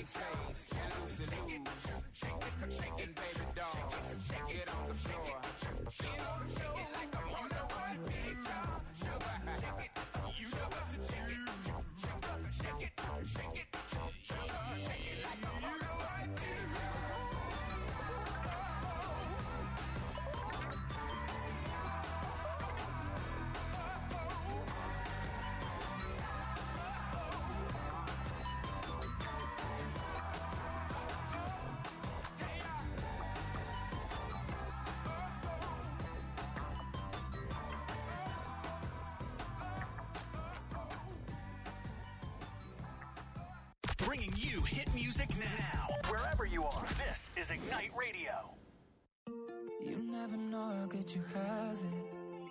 make space, get loose and move. Shaking baby doll, get on the floor. Get on the floor like a Polaroid picture. Shake it, you know what to shake it. Shake it, shake it, shake it like a Polaroid picture. Bringing you hit music now, wherever you are. This is Ignite Radio. You never know how good you have it.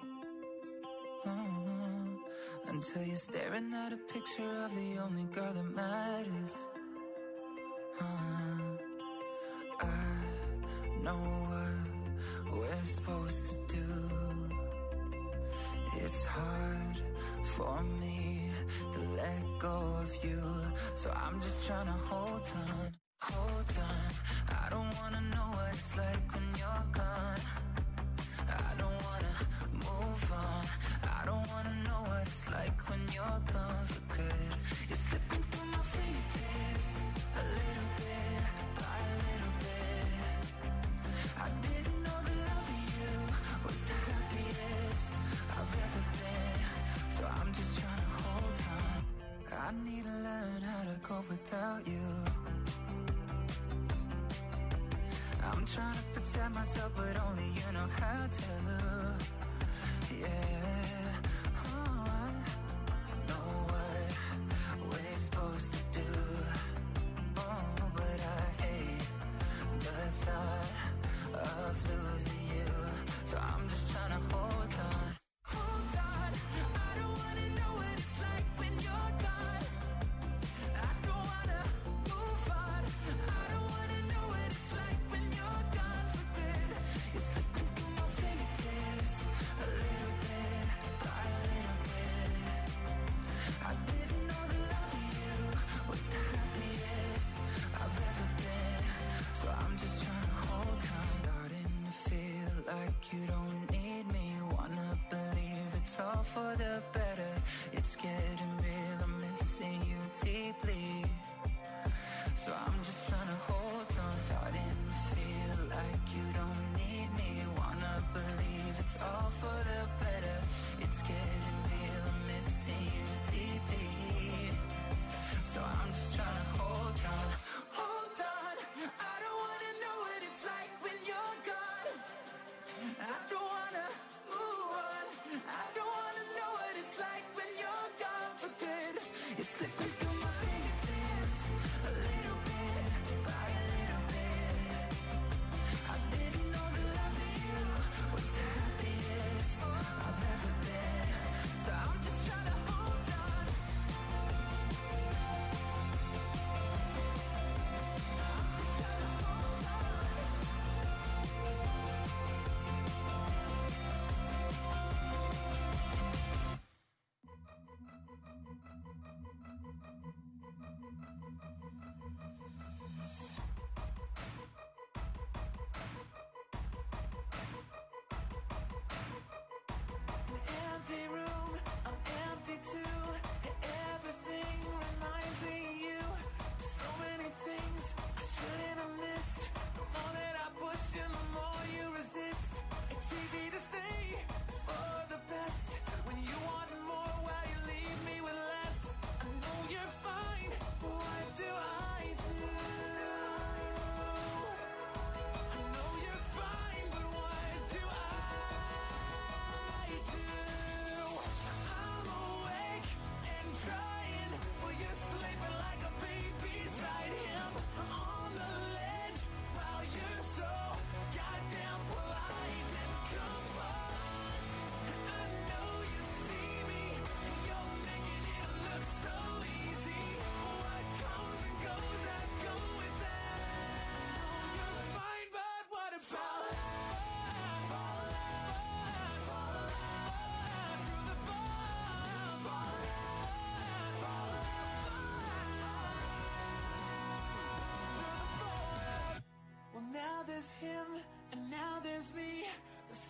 Until you're staring at a picture of the only girl that matters. I know what we're supposed to do. It's hard for me to let go of you, so I'm just trying to hold on, hold on. I don't wanna know what it's like when you're gone. I don't wanna move on. I don't wanna know what it's like when you're gone for good. You're slipping through my fingertips, a little bit by a little bit. I didn't know the love of you was the happiest I've ever been, so I'm just trying to hold on. I need to learn how to cope without you. I'm trying to protect myself, but only you know how to. Yeah, oh, I know what we're supposed to do. Oh, but I hate the thought of losing you, so I'm just trying to hold on. Hold on, I don't wanna know what it's like when you're gone. I don't wanna move on. I don't wanna know what it's like when you're gone for good. You're slipping through my fingertips.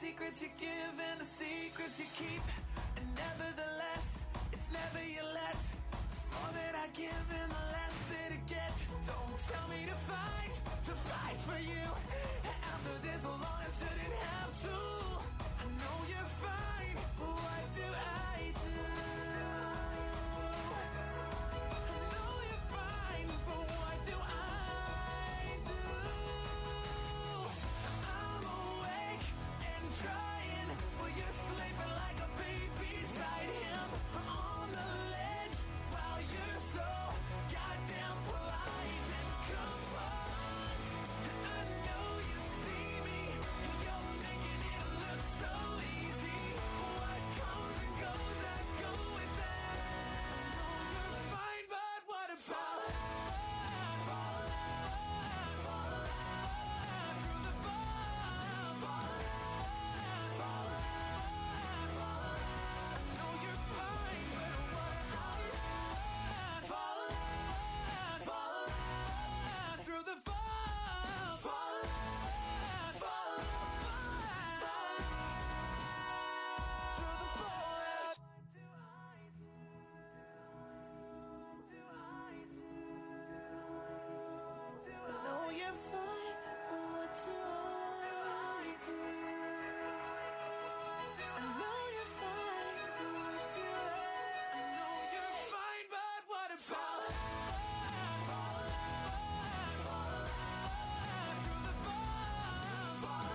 secrets you give and the secrets you keep. And nevertheless, it's never your let. It's more that I give and the less that I get. Don't tell me to fight for you. After this long, I shouldn't have to. I know you're fine, but what do I do? I know you're fine, but what do I do? I'm awake and trying, but you're sleeping like a baby beside him. On the ledge, while you're so goddamn polite and composed. I know you see me, and you're making it look so easy. What comes and goes, I go with that. You're fine, but what about through the fall? I know you're fine, but what about through the fall? I know you're fine, but what do I do? I know you're fine, but what do I know you're fine, but what about through the fall?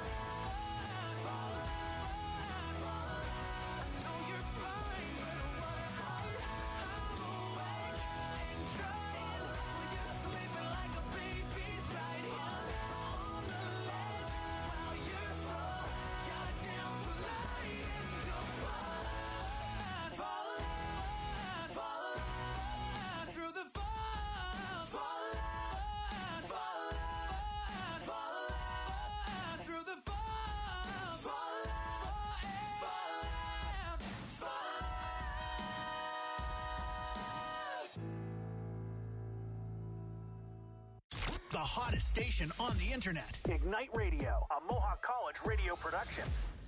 I know you're fine, but what about I'm awake and trying, but you're sleeping like a baby beside him. On the ledge, while you're so goddamn polite and composed. Fall through the fall. Through the fall. The hottest station on the internet. Ignite Radio, a Mohawk College radio production.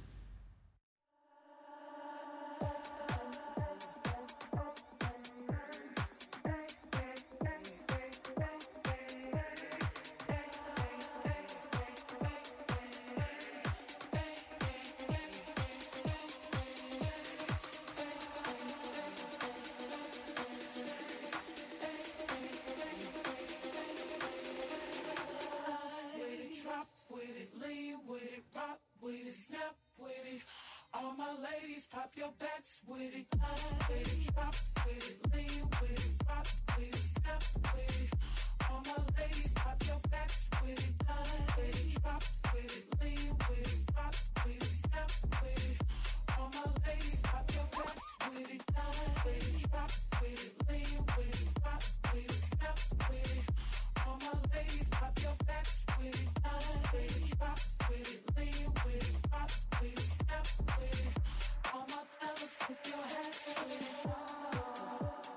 With it, drop with it, lean with it, rock with it, snap with it. All my ladies, pop your backs with it. With it, drop with it, lean with it, rock with it, snap with it. All my ladies, pop your backs with it. With it, drop with it, lean with it, rock with it, snap with it. All my ladies, pop your backs with it. With it, drop with it, lean with it, rock with it, snap with it. All my ladies, pop your backs with it. With it, drop with it, lean with it, rock with it, snap with it. All my fellas, tip your hats with it.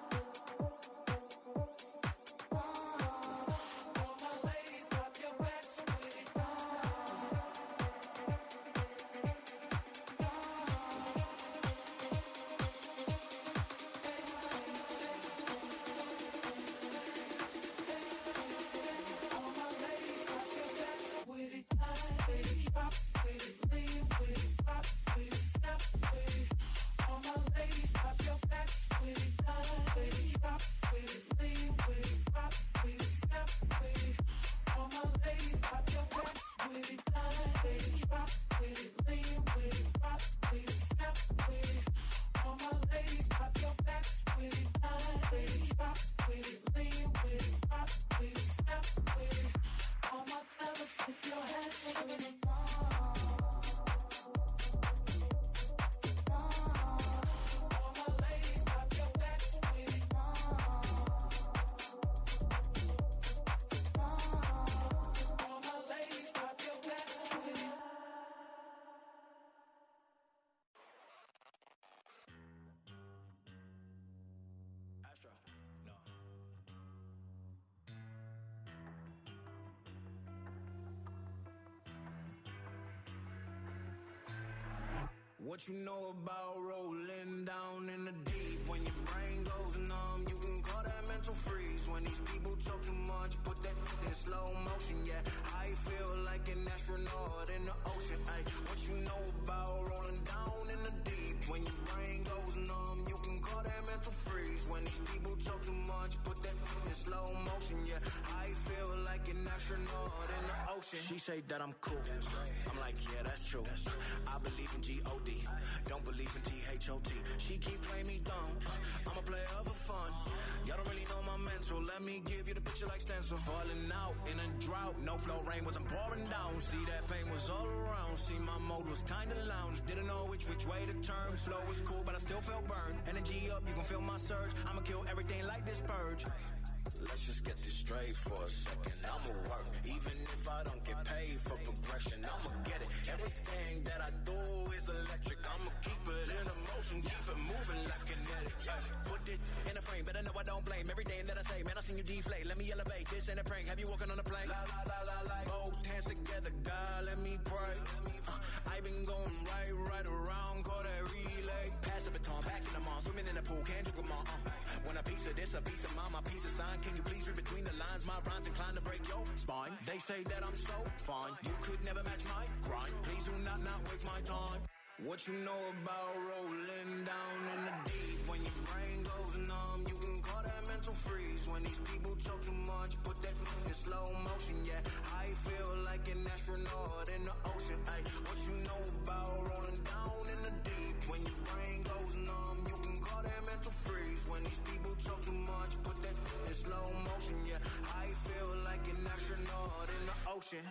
What you know about rolling down in the deep? When your brain goes numb, you can call that mental freeze. When these people talk too much, put that in slow motion, yeah. I feel like an astronaut in the ocean, ay. What you know about rolling down in the deep? When your brain goes numb, you can call that mental freeze. When these people talk too much, put that in slow motion, yeah. I feel like an astronaut in the ocean. She say that I'm cool. I'm like, yeah, that's true. I believe in G-O-D. Don't believe in T-H-O-T. She keep playing me dumb. I'm a player for fun. Y'all don't really know my mental. Let me give you the picture like stencil. Falling out in a drought. No flow rain wasn't pouring down. See, that pain was all around. See, my mode was kinda lounge. Didn't know which way to turn. Flow was cool, but I still felt burned. Energy up, you can feel my surge. I'ma kill everything like this purge. Let's just get this straight for a second. I'ma work, even if I don't get paid for progression. I'ma get it. Everything that I do is electric. I'ma keep it in motion, keep it moving like kinetic. Put it in a frame, better know I don't blame everything that I say. Man, I seen you deflate. Let me elevate. This ain't a prank. Have you walking on a plane? La la la la la. Both hands together, God, let me pray. I been going right around, call that relay. Pass the baton, back in the mall, swimming in the pool, can't you come on? When a piece of this, a piece of mine, my piece of sign. Can you please read between the lines? My rhymes inclined to break your spine. They say that I'm so fine, you could never match my grind. Please do not waste my time. What you know about rolling down in the deep? When your brain goes numb, you can call that mental freeze. When these people talk too much, put that in slow motion, yeah. I feel like an astronaut in the ocean, ay. What you know about rolling down in the deep? When your brain goes numb, you can call that mental freeze. When these people talk too much, put that in slow motion, yeah. I feel like an astronaut in the ocean.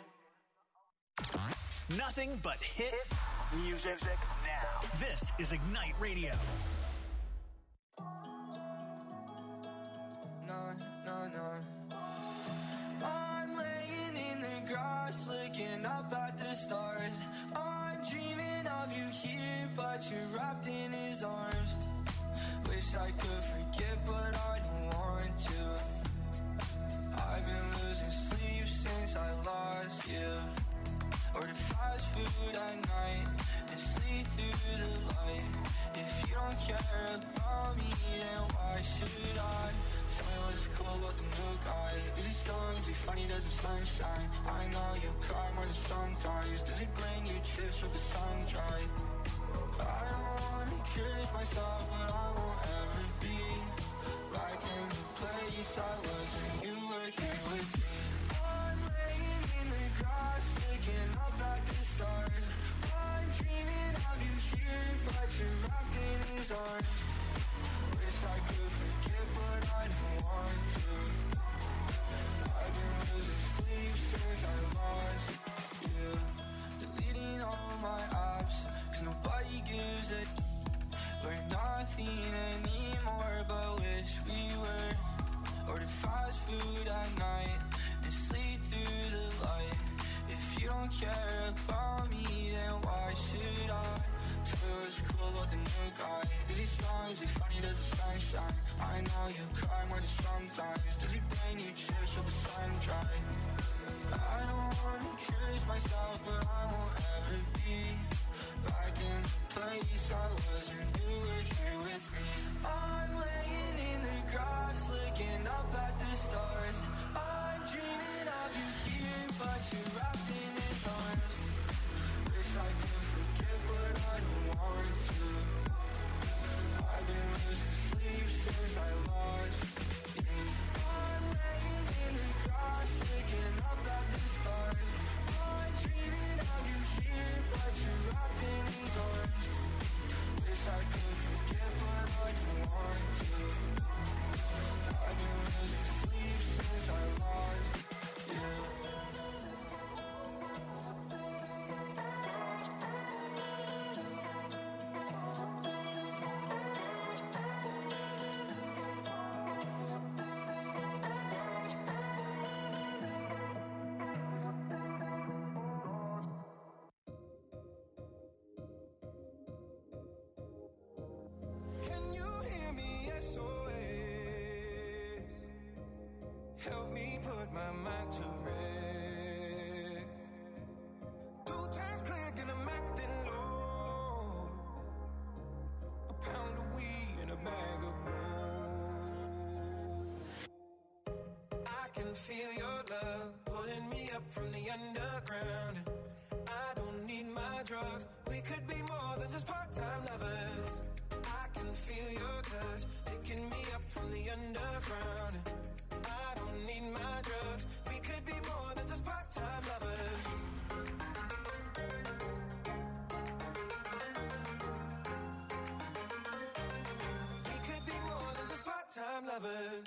Nothing but hit music now. This is Ignite Radio. No. I'm laying in the grass, looking up at the stars. I'm dreaming of you here, but you're wrapped in his arms. Wish I could forget, but I don't want to. I've been losing sleep since I lost you. Order fast food at night and sleep through the light. If you don't care about me, then why should I? Tell me what's cool about the new guy. Is he strong? Is he funny? Does the sunshine? I know you cry more than sometimes. Does he bring you chips with the sun dry? I don't wanna curse myself, but I won't ever be back in the place I was when you were here with me. I'm laying in the grass, looking up at the stars. I'm dreaming of you here, but you're wrapped in his arms. Wish I could forget, but I don't want to. I've been losing sleep since I lost you. Deleting all my apps, 'cause nobody gives a we're nothing anymore, but wish we were. Order fast food at night and sleep through the light. If you don't care about me, then why should I? Tell me what's cool about the new guy. Is he strong? Is he funny? Does the sun shine? I know you cry more than sometimes. Does he bring you chips with the sun dry? I don't wanna curse myself, but I won't ever be back in the place I was when you were here with me. I'm laying in the grass, looking up at the stars. I'm dreaming of you here, but you're wrapped in his arms. Wish I could forget, but I don't want to. I've been losing sleep since I lost you. I'm laying in the grass, looking up at the stars. I'm dreaming of you here, but you're wrapped in his arms. Wish I could forget, but I don't want to. I've been losing sleep since I lost you. Can you hear me? SOS. Help me put my mind to rest. 2 times click and I'm acting low. can feel your love pulling me up from the underground. I don't need my drugs. We could be more than just part-time lovers. I can feel your touch picking me up from the underground. I don't need my drugs. We could be more than just part-time lovers. We could be more than just part-time lovers.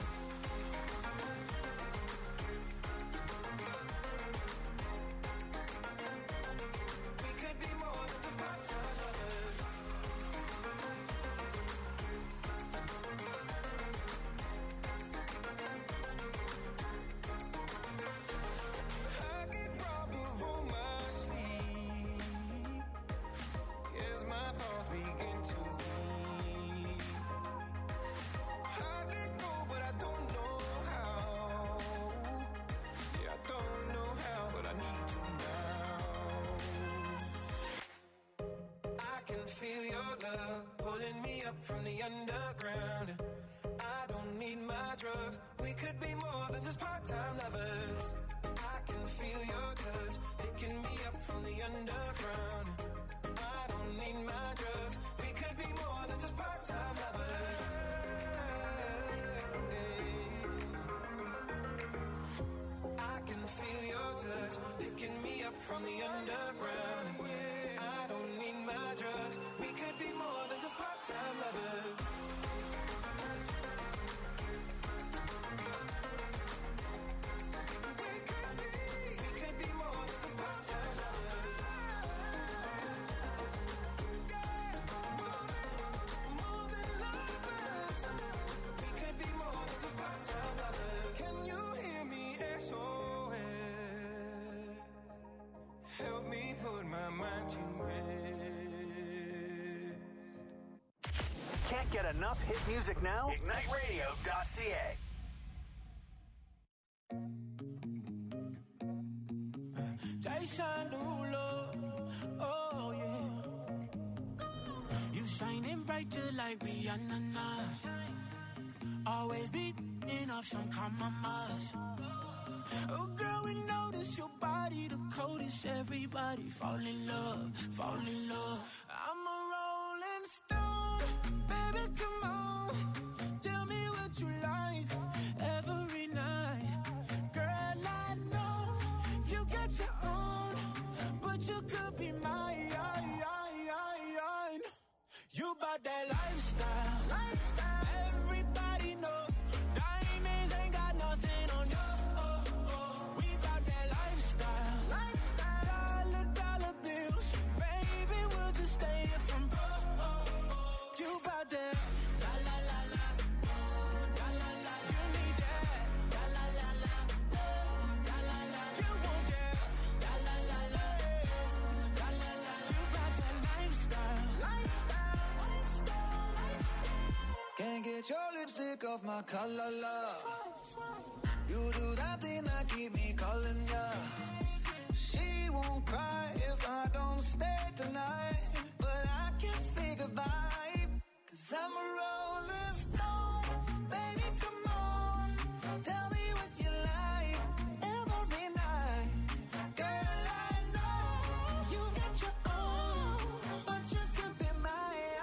Feel your love pulling me up from the underground. I don't need my drugs. We could be more than just part-time lovers. I can feel your touch picking me up from the underground. I don't need my drugs. We could be more than just part-time lovers. I can feel your touch picking me up from the underground. I don't need my drugs. We could be more than just part-time lovers. We could be more than just part-time lovers. Yeah, more than lovers. We could be more than just part-time lovers. Can you hear me, SOS? Help me put my mind to rest. Can't get enough hit music now? IgniteRadio.ca. Jason Derulo, oh yeah. You shining bright just like Rihanna now. Always beating up some compromise. Oh girl, we notice your body the coldest. Everybody fall in love, fall in love. I'm a rolling stone, baby, come on. Tell me what you like every night. Girl, I know you got your own, but you could be mine. You bout that lifestyle, lifestyle. Everybody knows diamonds ain't got nothing on you. We bout that lifestyle, lifestyle. Dollar bills, baby, we'll just stay here from broke. You bout that la la la la, la la la. You need that la la la la, la la la. You want that la la la la, la la la. You bout that lifestyle, lifestyle. Can't get your lipstick off my collar, love. You do that thing that keep me calling ya. She won't cry if I don't stay tonight, but I can't say goodbye, 'cause I'm a rolling stone. Baby, come on, tell me what you like every night. Girl, I know you got your own, but you could be mine.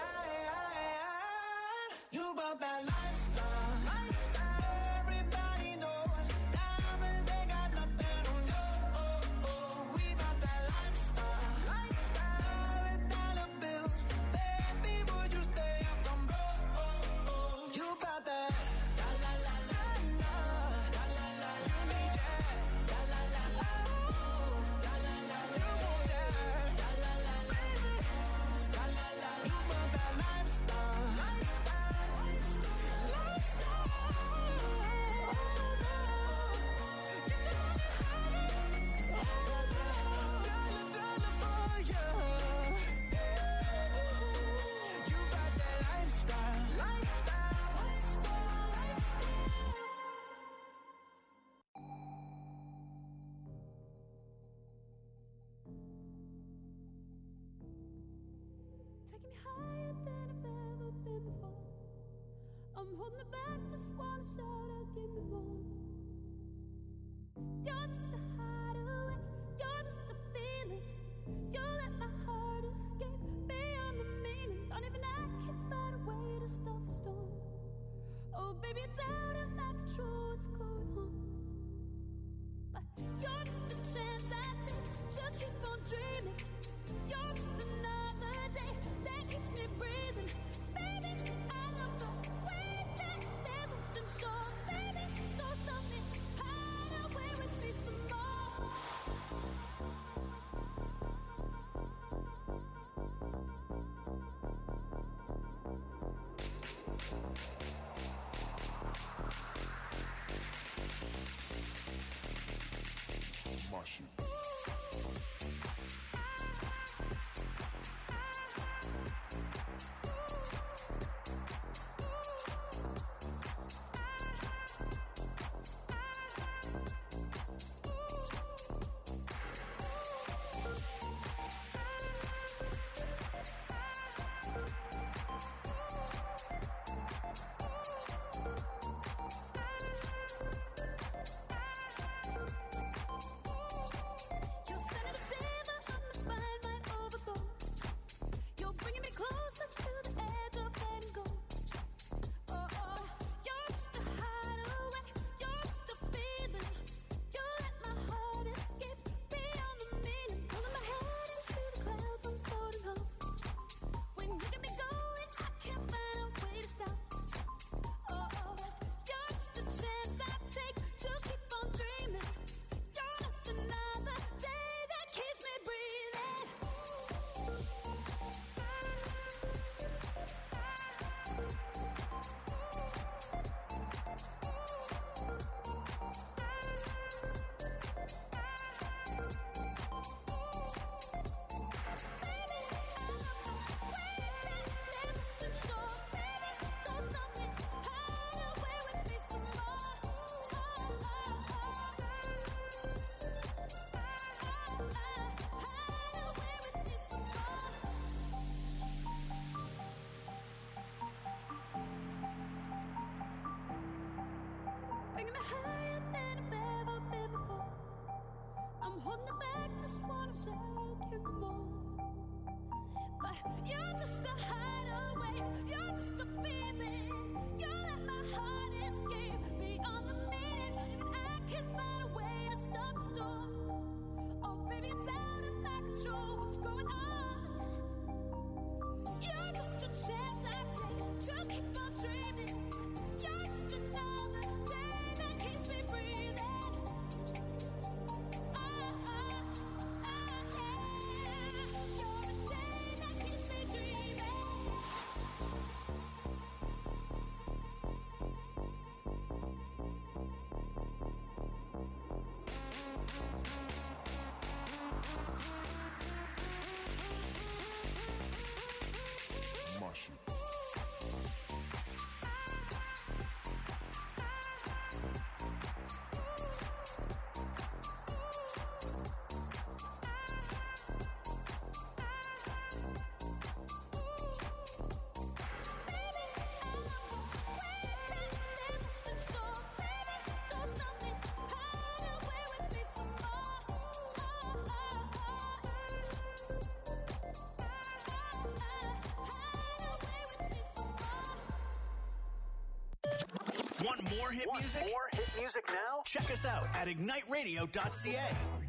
You about that lifestyle, lifestyle. Everybody knows diamonds ain't got nothing on you. We about that lifestyle, lifestyle. Dollar bills, baby, would you stay up from broke? You about that la la la la la, la la la. You need that la la la la, la la la. You want that la la la la, la la la. You about that lifestyle, lifestyle, lifestyle. Get your money high, dollar for you. You about that lifestyle, lifestyle, Taking me higher than I've ever been before. I'm holding it back, just wanna shout out, give me more. You're just a hideaway, you're just a feeling. You let my heart escape beyond the meaning. Don't even I can find a way to stop the storm. Oh baby, it's out of my control, what's going on? But you're just a chance I take to keep on dreaming. You're just another day that keeps me breathing. Baby, I love the way that there's something sure. Baby, don't stop me, hide away with me some more. My shit. You're sending a shiver up my spine, might overflow. You're bringing me closer to the edge of letting go. Oh, oh, you're just a hideaway, you're just a feeling. You let my heart escape beyond the meaning. Pulling my head into the clouds, I'm floating home. When you get me going, I can't find a way to stop. Oh, oh, you're just a chance I take to keep on dreaming. You're just another day that keeps me breathing. Bringing me higher than I've ever been before. I'm holding it back, just wanna shout, give me more. But you're just a hideaway, you're just a feeling. You let my heart escape beyond the meaning. Not even I can find a way to stop the storm. Oh baby, it's out of my control, what's going on? You're just a chance I take to keep on dreaming. You're just another day that keeps me breathing. Oh, oh, oh, yeah. You're a day that keeps me dreaming. My shit. Want more hit music? More hit music now? Check us out at igniteradio.ca.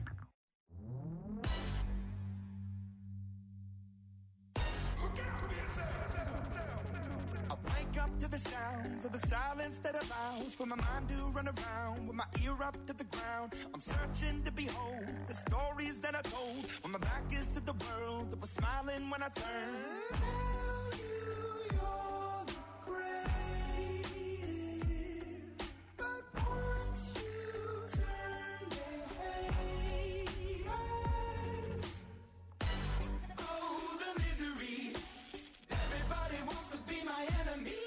I wake up to the sounds of the silence that allows for my mind to run around with my ear up to the ground. I'm searching to behold the stories that I told when my back is to the world that was smiling when I turned. Tell you you're the greatest, but once you turn, they hate us. Oh, the misery. Everybody wants to be my enemy.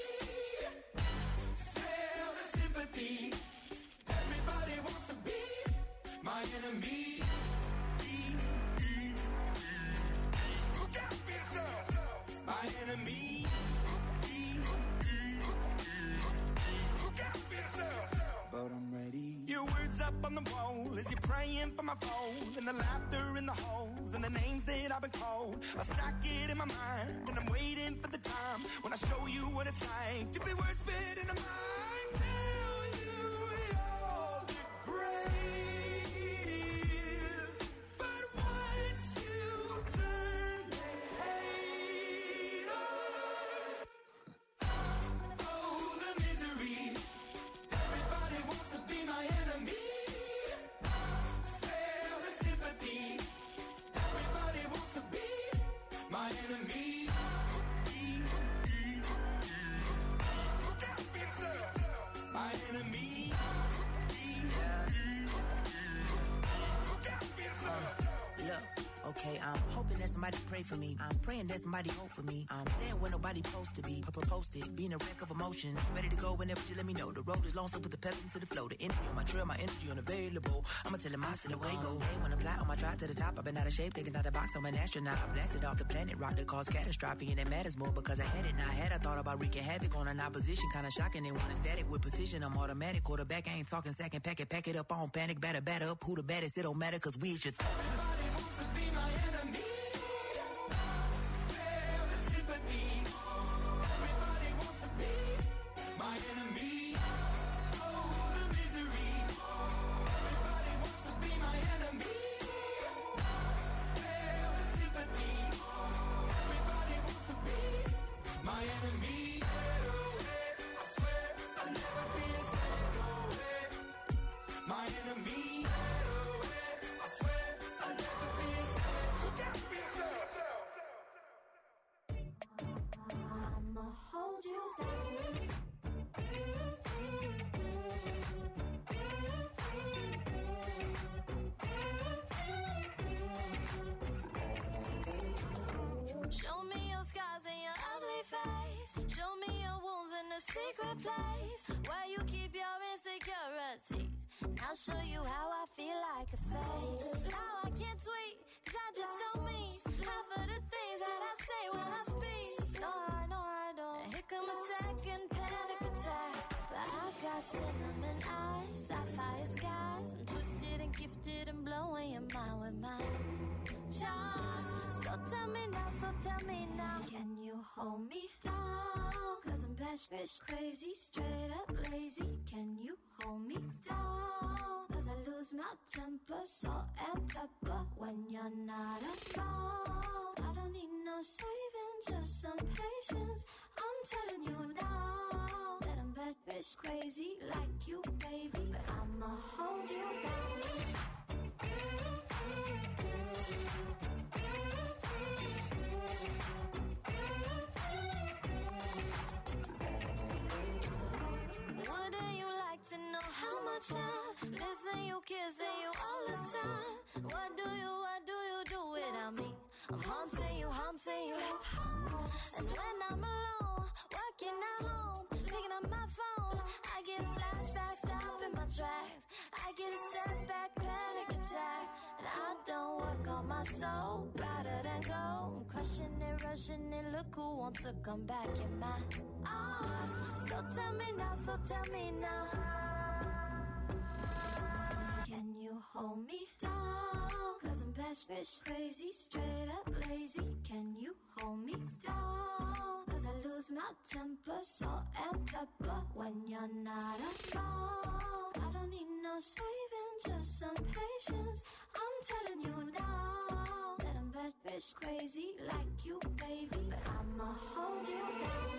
Smell the sympathy. Everybody wants to be my enemy. Look out for yourself. My praying for my phone, and the laughter in the halls, and the names that I've been called. I stack it in my mind, and I'm waiting for the time when I show you what it's like to be worse fit in a mind. Tell you you're the greatest, but once you turn, they hate us. Oh, the misery. Everybody wants to be my enemy. Spare the sympathy. Everybody wants to be my enemy. Look out for yourself. My enemy. Look out for yourself. Look, okay, I'm hoping that somebody pray for me. I'm praying that somebody hope for me. I'm staying where nobody supposed to be. Posted, being a wreck of emotions. Ready to go whenever you let me know. The road is long, so put the pep into the flow. The energy on my trail, my energy unavailable. I'ma tell him I still away go. Hey, when I'm fly on my drive to the top, I've been out of shape, taking out the box. I'm an astronaut. I blasted off the planet, rock that caused catastrophe, and it matters more because I had it. Now I had, I thought about wreaking havoc on an opposition, kinda shocking. They want a static with precision. I'm automatic, quarterback. I ain't talking second, pack it up on panic, batter up. Who the baddest? It don't matter, cause we is your Everybody wants to be my enemy. Spare the sympathy. Everybody wants to be my enemy. Oh, the misery. Everybody wants to be my enemy. Spare the sympathy. Everybody wants to be my enemy. I swear I'll never be a second away. My enemy. I swear I'll never be a second. Look out for yourself. I'ma hold you down. Show me your scars and your ugly face. Show me your wounds in a secret place where you keep your insecurities. And I'll show you how I feel like a fake. How I can't tweet, cause I just don't mean half of the things that I say when I speak. No, I don't. And here come a second panic attack. But I got cinnamon eyes, sapphire skies. I'm twisted and gifted and blowing your mind with my charm. So tell me now, can you hold me down? Cause I'm bitch crazy, straight up lazy. Can you hold me down? Cause I lose my temper, salt and pepper when you're not around. I don't need no saving, just some patience. I'm telling you now that I'm bitch crazy like you, baby. But I'ma hold you down. Wouldn't you like to know how much I listen you, kissing you all the time? What do you do without me? I'm haunting you. And when I'm alone, working at home, picking up my phone, I get a flashback, stopping my tracks. I get a setback, panic attack. And I don't work on my soul, rather than go. I'm crushing it, rushing it, look who wants to come back in my arms. So tell me now, can you hold me down? Cause I'm bitch crazy, straight up lazy. Can you hold me down? Cause I lose my temper, salt and pepper when you're not around. I don't need no saving, just some patience. I'm telling you now that I'm bitch crazy like you, baby. But I'ma hold you down.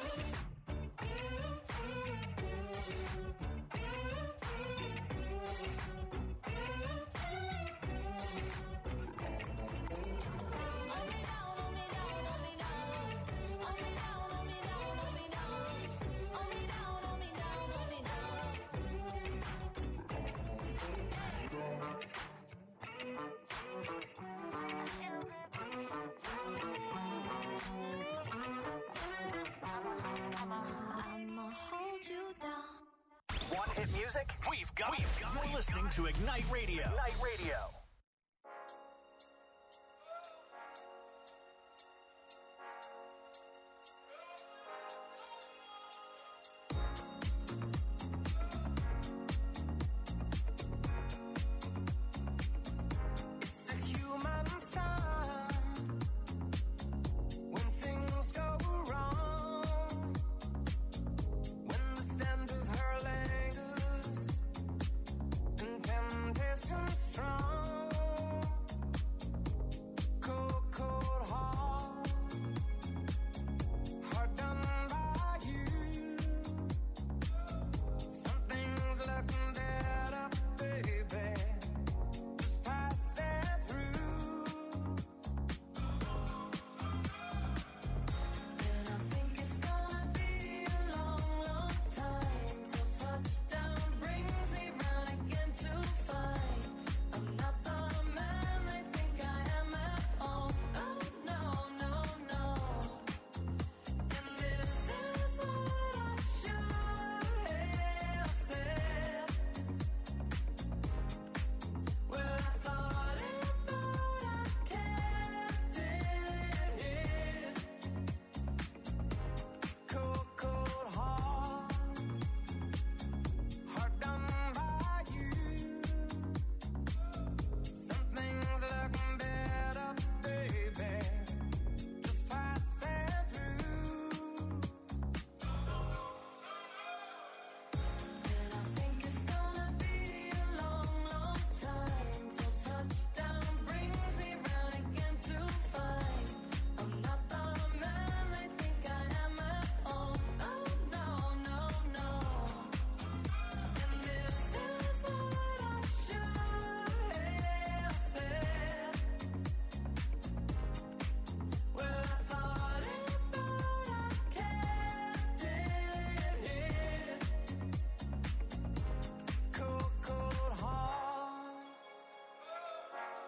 Want hit music? We've got it. You're listening to Ignite Radio. Ignite Radio.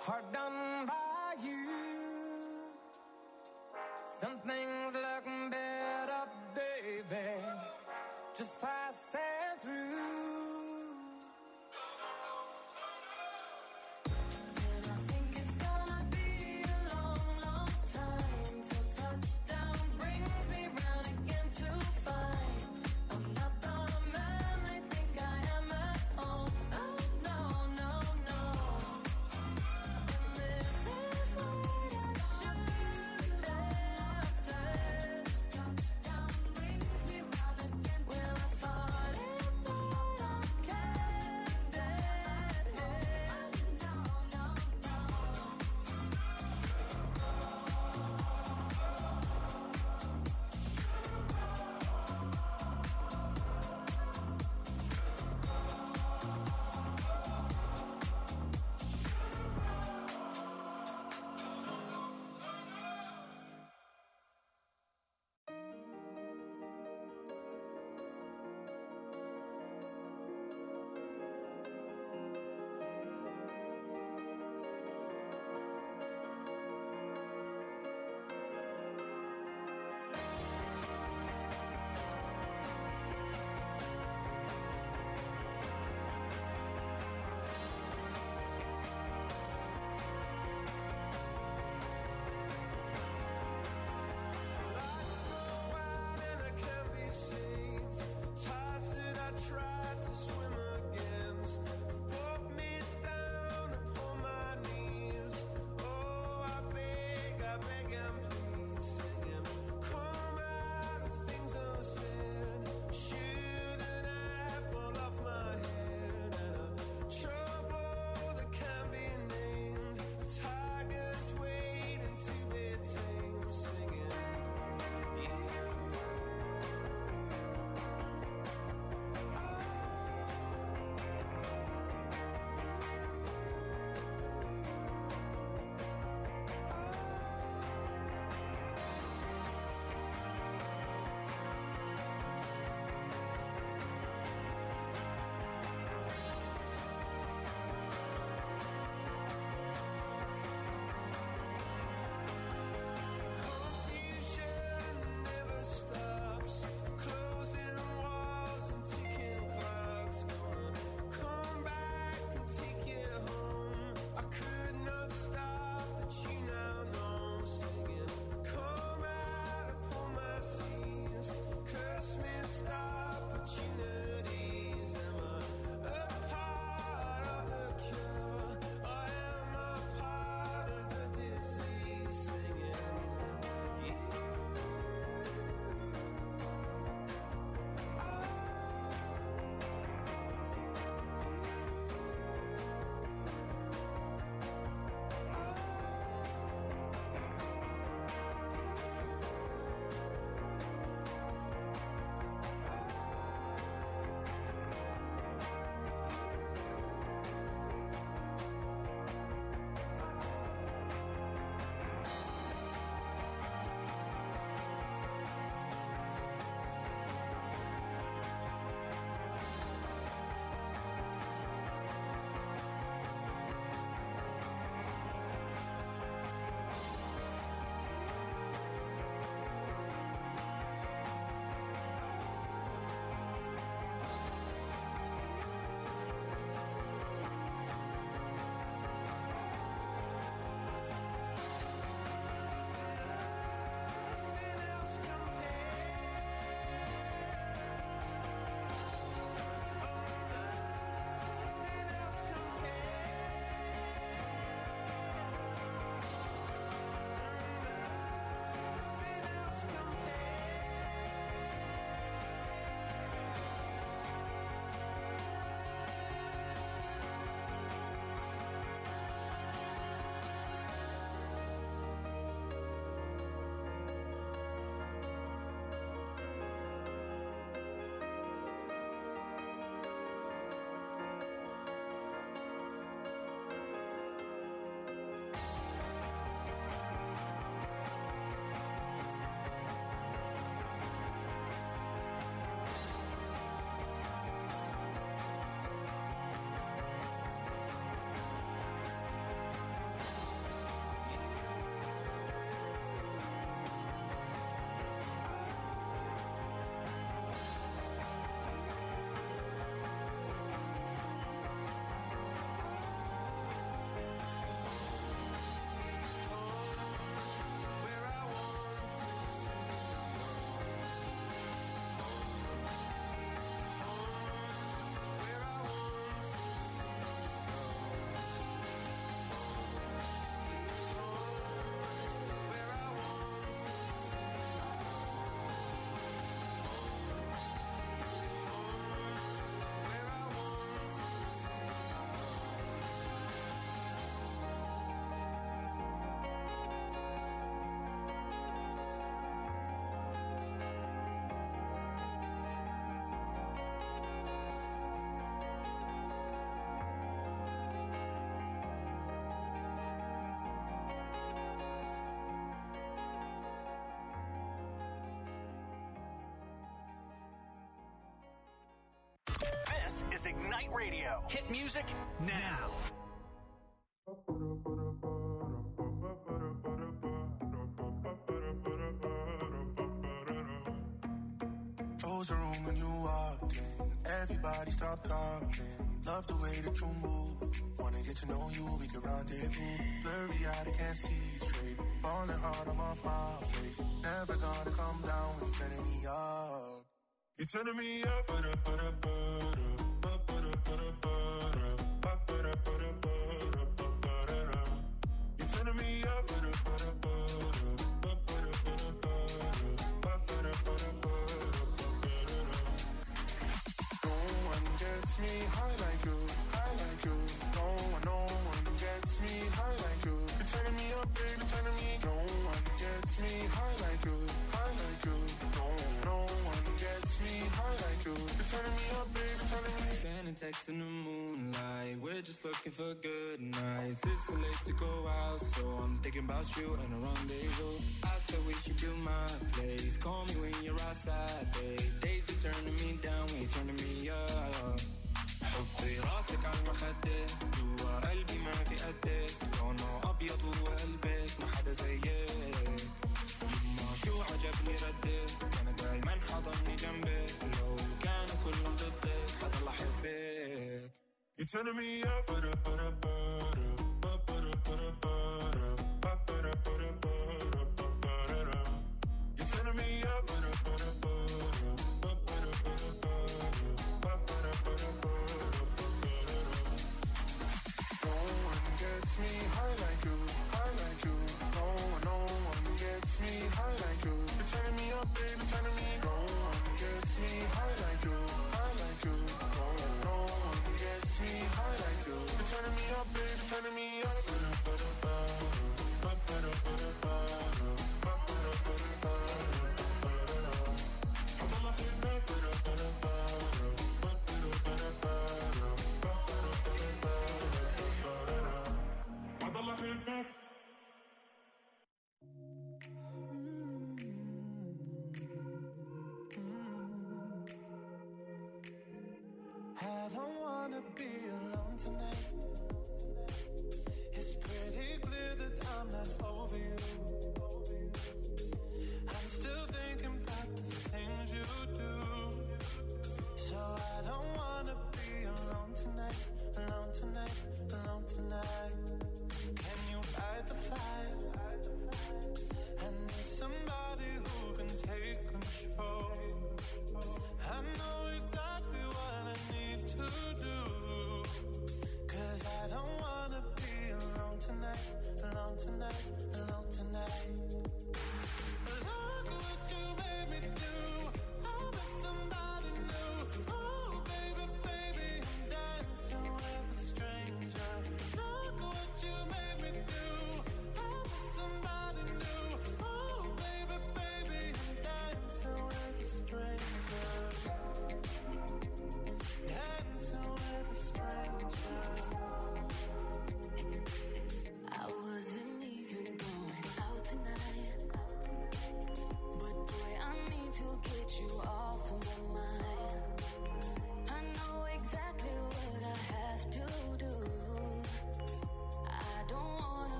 hard done by you. Some things look better, baby, just passing through. And I think it's gonna be a long, long time till touchdown brings me round again to find I'm not the man they think I am at home. No, no, no, no. And this is what I should have said. Ignite Radio. Hit music now. Close the room when you walked in. Everybody stop talking. Love the way that you move. Wanna get to know you, we can rendezvous. Blurry eyed, I can't see straight. Falling hard, I'm off my face. Never gonna come down when you're turning me up. You're turning me up, You're turning me up, No one gets me high like you, high like you. No one gets me high like you. You're turning me up, baby, turning me. No one gets me high like you, high like you. No one gets me high like you. You're turning me up, baby, turning me. Standing text in the moonlight, we're just looking for good nights. It's too late to go out, so I'm thinking about you and a rendezvous. I said we should build my place. Call me when you're outside, babe. Days be turning me down, we turning me up. حطي راسك على المخدة جوا قلبي ما في قدك لونه أبيض وقلبك ما حدا زيك يما شو عجبني ردك أنا دايما حضني جنبك لو كانوا كلهم ضدك حضل أحبك You're turning me up, You're turning me up, No one gets me high like you, high like you. No one gets me high like you. You're turning me up, baby, turning me. No one gets me high like you, high like you. No one gets me high like you. You're turning me up, baby, turning me up. I don't wanna be alone tonight. It's pretty clear that I'm not over you. I'm still thinking about the things you do. So I don't wanna be alone tonight, alone tonight, alone tonight. Can you fight the fire? I need somebody who can take control. I know exactly what I need to do. 'Cause I don't wanna be alone tonight, alone tonight,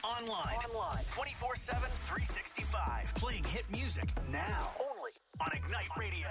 Online. 24/7, 365. Playing hit music now. Only on Ignite Radio.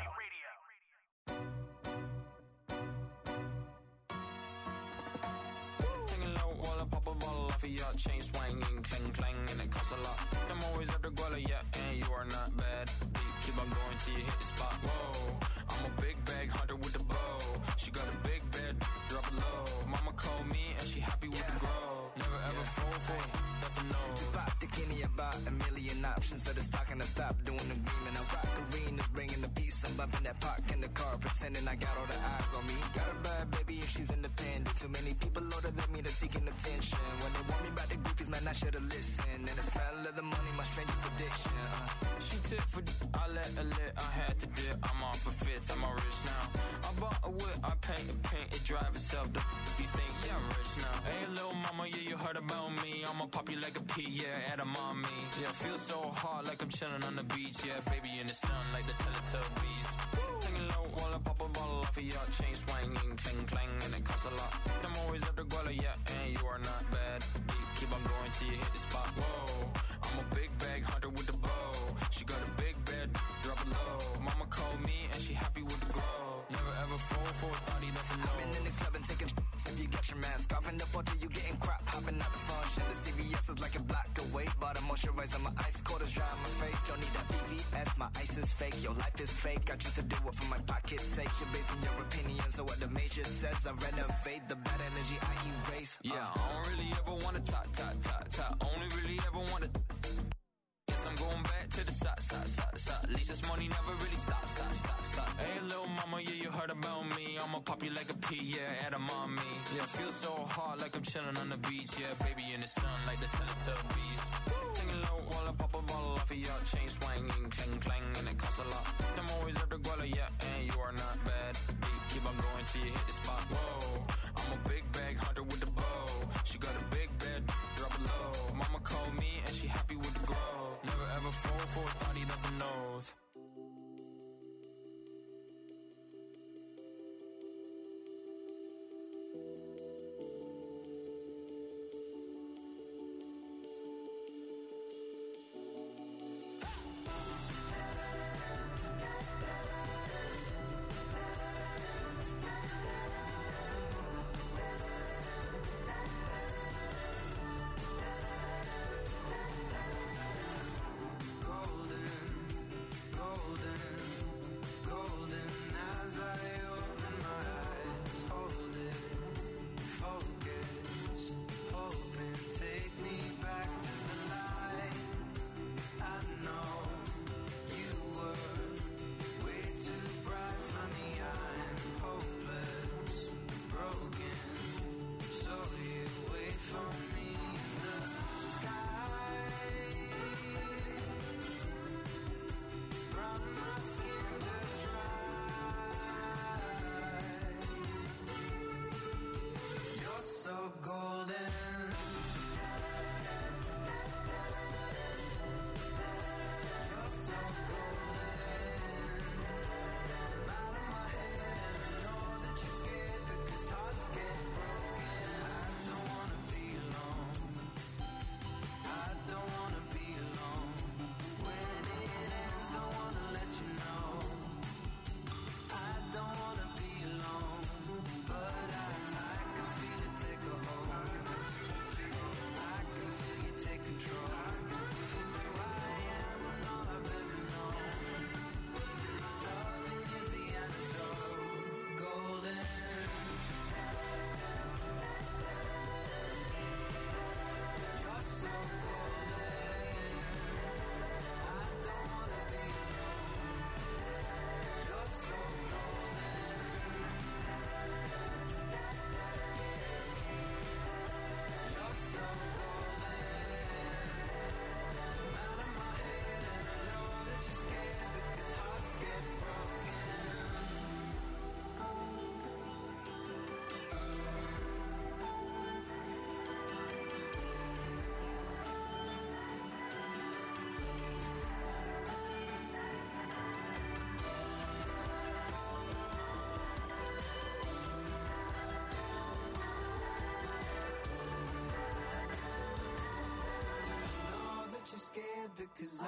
Taking low while I pop a ball off of your chain swinging, clang clang, and it costs a lot. I'm always at the guala, yeah, and you are not bad. Deep, keep on going till you hit the spot. Whoa, I'm a big bag hunter with the bow. She got a big bed, drop it low. Mama called me and she happy with the grow. Never ever fall for it, that's a no. Just bought the Kenny about a million options. So the stock and I stop doing the green. I rock arenas, bringing the peace. I'm bumping that park in the car, pretending I got all the eyes on me. Got a bad baby and she's independent. Too many people older than me, they're seeking attention. When they want me about the goofies, man, I should've listened. And the smell of the money, my strangest addiction. She tip for I let her lit, I had to dip. I'm off a fifth, I'm all rich now. I bought a whip, I paint it, drive itself. You think, yeah, I'm rich now. Hey, little mama, yeah, you heard about me. I'ma pop you like a pea, yeah, at a mommy. Yeah, feel so hot like I'm chilling on the beach. Yeah, baby in the sun like the Teletubbies. Singing low while I pop a bottle off of your chain swinging, clang clang, and it costs a lot. I'm always at the guala, yeah, and you are not bad. Deep, keep on going till you hit the spot. Whoa, I'm a big bag hunter with the bow. She got a big bed, drop it low. Mama called me and she happy with the grow. Never ever fall for a thotty, that's a no. I've been in this club and taking if you get your mask off in the photo, you getting crap. Hopping out the function, the CVS is like a block away. Bought a moisturizer, my ice cold is dry on my face. Don't need that VVS, my ice is fake. Your life is fake, I choose to do it for my pocket's sake. You're basing your opinions on what the major says. I renovate the bad energy I erase. Yeah, I don't really ever wanna top. Only really ever wanna. Guess I'm going back to the side. At least this money never really stops. Hey, little mama, yeah, you heard about me. I'ma pop you like a pea, yeah, at a mommy. Yeah, feel so hot like I'm chilling on the beach. Yeah, baby in the sun like the Teletubbies. Singing low while I pop a bottle off of your chain swinging, clang clang, and it costs a lot. I'm always at the guala, yeah, and you are not bad. Deep, keep on going till you hit the spot. Whoa, I'm a big bag hunter with the bow. She got a big bed, drop it low. Mama called me and she happy with the grow. Never ever fall for a thotty, that's a nose. Golden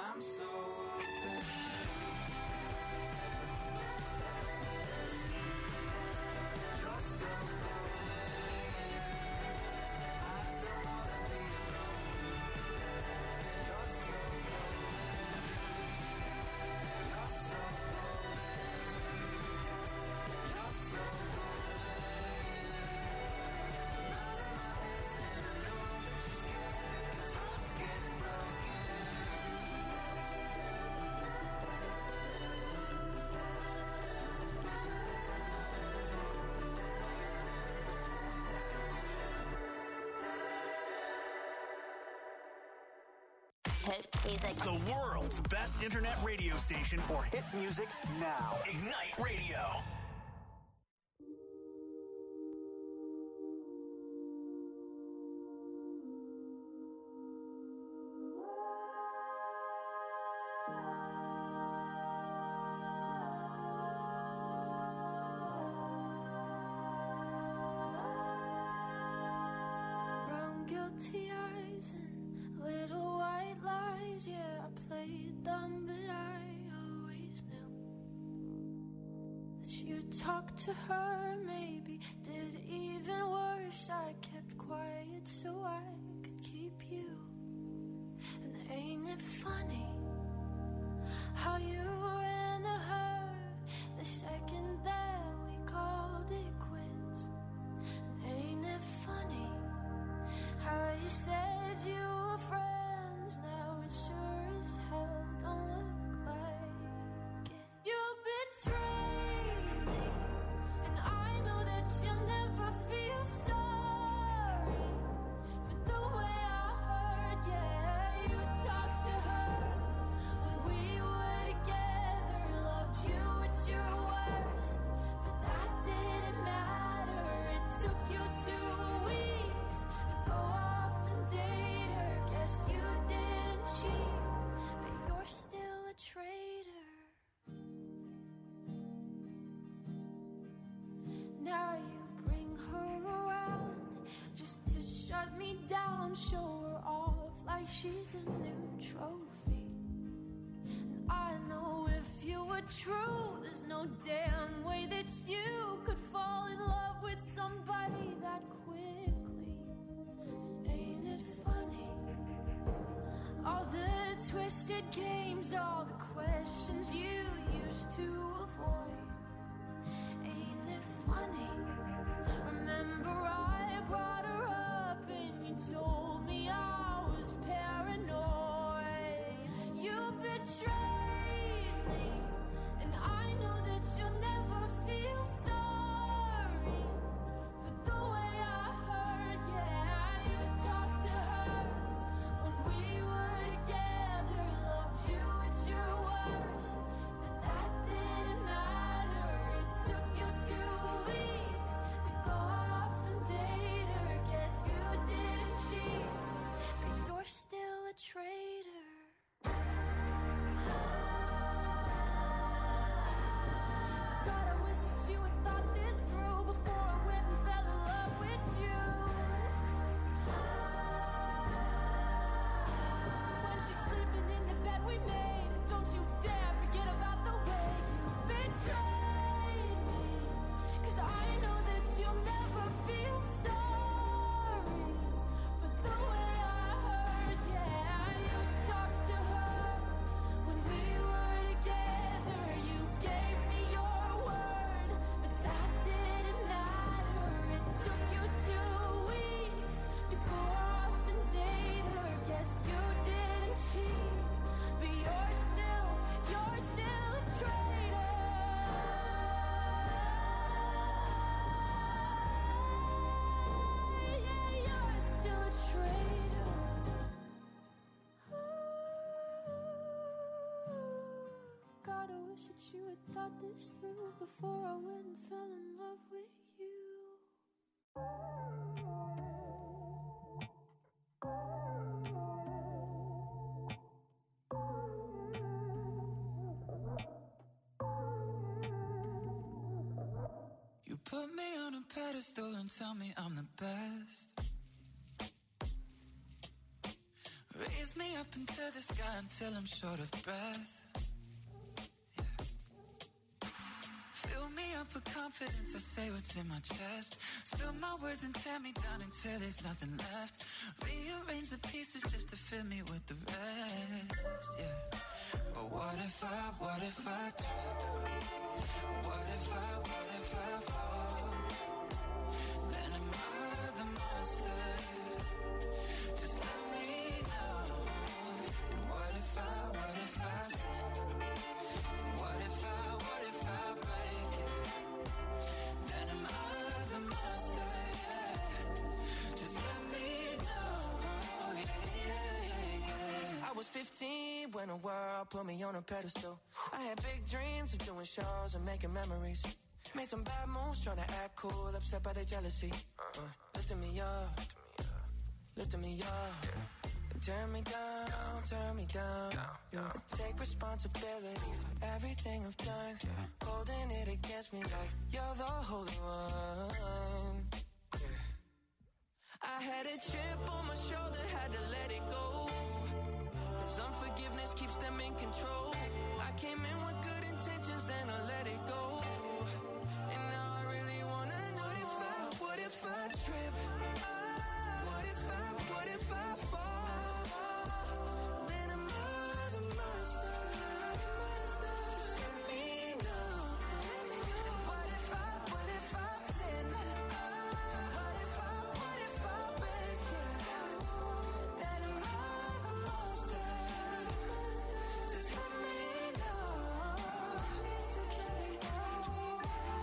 I'm so open. You're so golden. I don't wanna be alone. You're so golden. You're so golden. You're so golden. Not in my head, and I know that you're scared because hearts get broken. The world's best internet radio station for hit music now. Ignite Radio. Brown guilty eyes and little white lies. Yeah, I played dumb, but I always knew that you talked to her. Maybe did even worse. I kept quiet so I could keep you. And ain't it funny how you ran to her the second that we called it quits? And ain't it funny how you said you were friends? Now it sure as hell don't look like it. You betrayed me, and I know that you'll never feel sorry for the way I hurt. Yeah, you talked to her when we were together, loved you at your worst, but that didn't matter. It took you 2 weeks to go off and date her. Guess you didn't cheat, but you're still a traitor. Now you bring her around just to shut me down, show her off like she's a new trophy. And I know if you were true, there's no damn way that you could fall in love with somebody that quickly. Ain't it funny? All the twisted games, all the questions you used to avoid. Ain't it funny? Remember I brought her up and you told me I was paranoid. You betrayed me, and I know that you'll never feel sorry for the way I hurt. Yeah, you talked to her when we were together, loved you at your worst, but that didn't matter. It took you 2 weeks to go off and date her. Guess you didn't cheat, but you're still a traitor. God, I wish that you had thought this through before I went and fell in love with you. When she's sleeping in the bed we made, don't you dare forget about the way you betrayed me. 'Cause I know that you'll never feel sorry for the way I hurt. Yeah, you talked to her when we were together. You gave me your word, but that didn't matter. It took you 2 weeks to go off and date her. Guess you didn't cheat, but you're still a traitor. Yeah, you're still a traitor. God, I wish that you had thought this through before I went and fell in love with you. You put me on a pedestal and tell me I'm the best. Raise me up into the sky until I'm short of breath. Fill me up with confidence, I say what's in my chest. Spill my words and tear me down until there's nothing left. Rearrange the pieces just to fill me with the rest, yeah. But what if I trip? What if I fall? Then am I the monster? Just let me know. And what if I sin? And what if I break it? Then am I the monster? Yeah. Just let me know. Yeah. I was 15 when the world put me on a pedestal. I had big dreams of doing shows and making memories. Made some bad moves trying to act cool, upset by their jealousy. Lifting me up, lifting me up. Turn me down. I take responsibility for everything I've done. Holding it against me like you're the holy one. I had a chip on my shoulder, had to let it go. 'Cause unforgiveness keeps them in control. I came in with good intentions, then I let it go. And now I really wanna know what if I trip? What if I fall? Then am I the monster? Just let me know. And what if I sin? What if I break it? Then am I the monster? Just let me know. Please just let me know.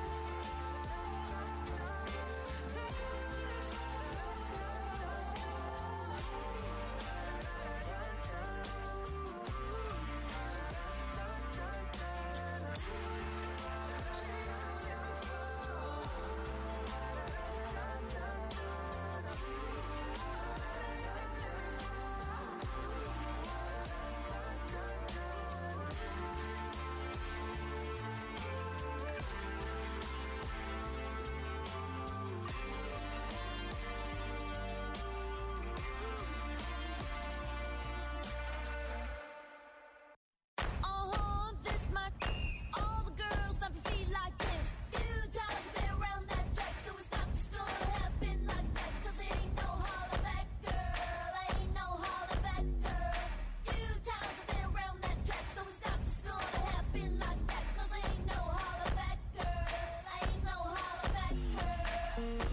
This my all the girls stop your feet like this. Few times I've been around that track, so it's not just gonna happen like that. 'Cause it ain't no holler back, girl. Ain't no holler back, girl. Few times I've been around that track, so it's not just gonna happen like that. 'Cause it ain't no holler back, girl. Ain't no holler back, girl.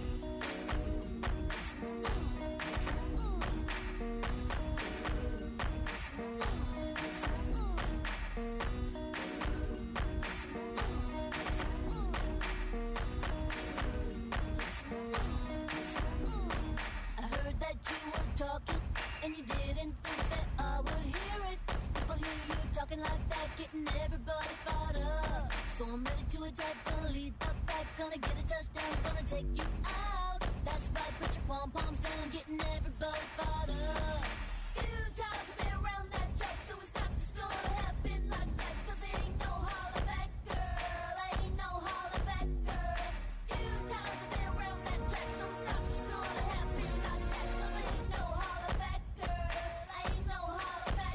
I heard that you were talking, and you didn't think that I would hear it. People hear you talking like that, getting everybody fired up. So I'm ready to attack, gonna lead the back, gonna get a touchdown, gonna take you out. That's right, put your pom-poms down, getting everybody fired up. Few times I've been around that track, so it's not just gonna happen like that. 'Cause it ain't no holler back, girl. Ain't no holler back, girl. Few times I've been around that track, so it's not just gonna happen like that. 'Cause it ain't no holler back, girl. Ain't no holler back,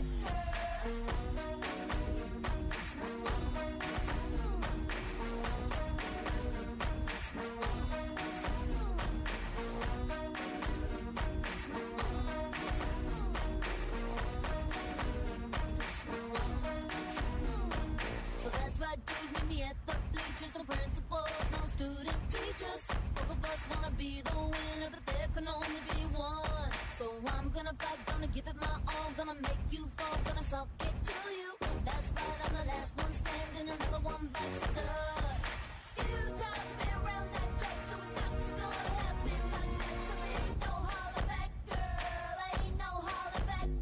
So that's right, dude, meet me at the bleachers. No principals, no student teachers. Both of us wanna be the winner, but there can only be one. So I'm gonna fight, gonna give it my all, gonna make you fall, gonna suck it to you. That's right, I'm the last one standing, another one bites the dust.